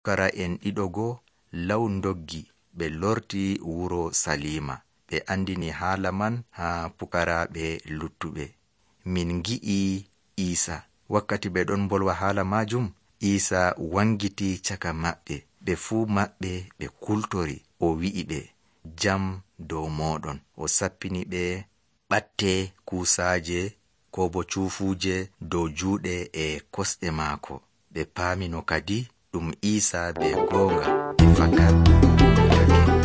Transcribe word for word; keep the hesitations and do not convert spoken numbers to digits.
Pukara en ɗiɗo go law doggi ɓe lorti wuro Salima. Ɓe andini haala man ha pukaraɓe luttuɓe. Min gi'i Isa. Wakkati ɓe ɗon bolwa haala majum, Isa wangiti caka maɓɓe. Ɓe fuu maɓɓe ɓe kultori. O wi'i ɓe, jam dow moɗon. O sappini ɓe ɓatte kusaje ko bo cufuje dow juuɗe e kosɗe maako. Ɓe paamino kadi ɗum Isa be gonga e fakka.